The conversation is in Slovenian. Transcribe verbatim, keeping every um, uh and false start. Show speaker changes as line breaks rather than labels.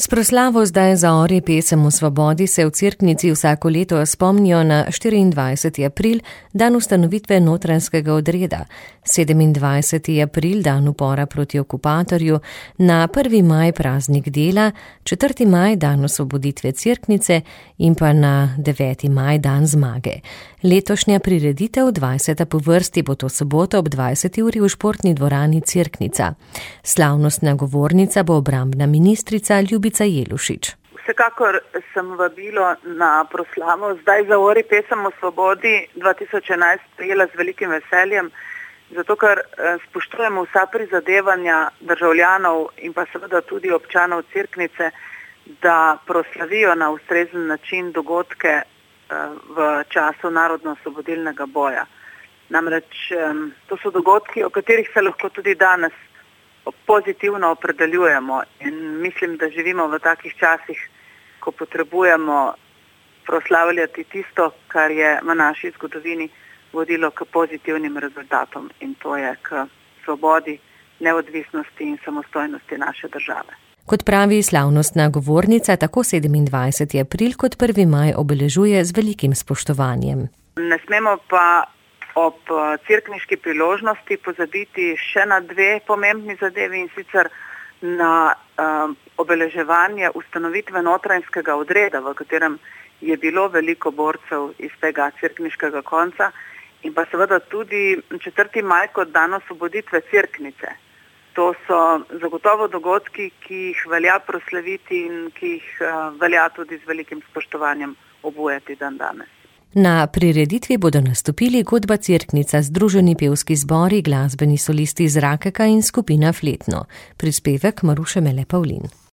S proslavo Zdaj za orje pesem o svobodi se v Cerknici vsako leto spomnijo na štiriindvajseti april, dan ustanovitve notranjskega odreda, sedemindvajseti april, dan upora proti okupatorju, na prvi maj praznik dela, četrti maj dan osvoboditve Cerknice in pa na deveti maj dan zmage. Letošnja prireditev, dvajseta po vrsti, bo to soboto ob dvajseti uri v športni dvorani Cerknica. Slavnostna govornica bo obrambna ministrica Ljubica Jelušič.
Vsekakor sem vabilo na proslavo Zdaj za orje pesem o svobodi dva tisoč enajst prijela z velikim veseljem, zato ker spoštujemo vsa prizadevanja državljanov in pa seveda tudi občanov Cerknice, da proslavijo na ustrezen način dogodke v času narodno-osvobodilnega boja. Namreč to so dogodki, o katerih se lahko tudi danes pozitivno opredeljujemo in mislim, da živimo v takih časih, ko potrebujemo proslavljati tisto, kar je v naši zgodovini vodilo k pozitivnim rezultatom, in to je k svobodi, neodvisnosti in samostojnosti naše države.
Kot pravi slavnostna govornica, tako sedemindvajseti april kot prvi maj obeležuje z velikim spoštovanjem.
Ne smemo pa ob cerkniški priložnosti pozabiti še na dve pomembni zadevi, in sicer na um, obeleževanje ustanovitve notranjskega odreda, v katerem je bilo veliko borcev iz tega cerkniškega konca, in pa seveda tudi četrti maj kot dan osvoboditve Cerknice. To so zagotovo dogodki, ki jih velja proslaviti in ki jih uh, velja tudi z velikim spoštovanjem obujati dan danes.
Na prireditvi bodo nastopili Godba Cerknica, Združeni pevski zbori, glasbeni solisti iz Rakeka in skupina Fletno. Prispevek Maruše Mele Pavlin.